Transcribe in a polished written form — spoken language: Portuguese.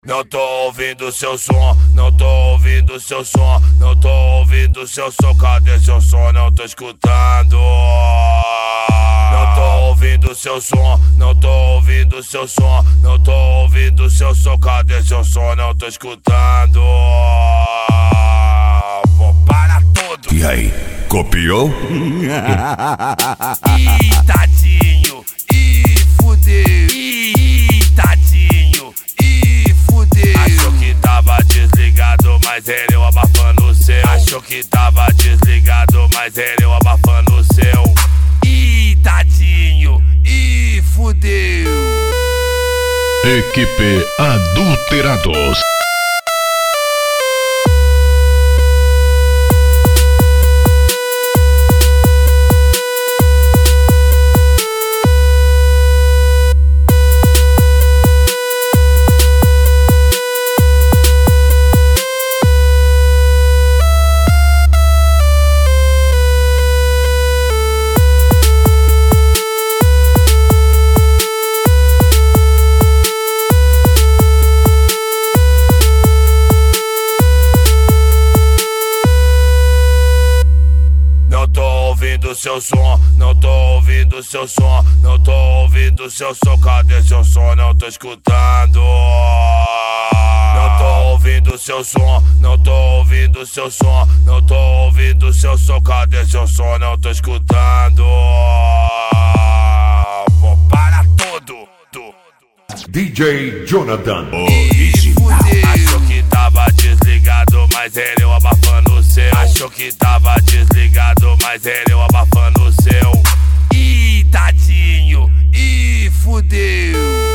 Não tô ouvindo seu som, não tô ouvindo seu som, não tô ouvindo seu som, cadê seu som? Não tô escutando. Não tô ouvindo seu som, não tô ouvindo seu som, não tô ouvindo seu som, cadê seu som? Não tô escutando. Vou para tudo. E aí, copiou? Ih, tadinho, ih, fudeu, ih, tadinho, ih, fudeu. Achou que tava desligado, mas ele eu abafando o seu. Achou que tava desligado, mas ele eu abafando o seu. Ih, tadinho, ih, fudeu. Equipe Adulterados. Seu som, não tô ouvindo seu som, não tô ouvindo seu som, cadê seu som? Não tô escutando. Não tô ouvindo seu som, não tô ouvindo seu som, não tô ouvindo seu som, cadê seu som? Não tô escutando. Vou para tudo. DJ Jonathan. Achou que tava desligado, mas ele eu abafando o seu. Achou que tava desligado, mas ele eu abafando o seu. Ih, tadinho, ih, fudeu.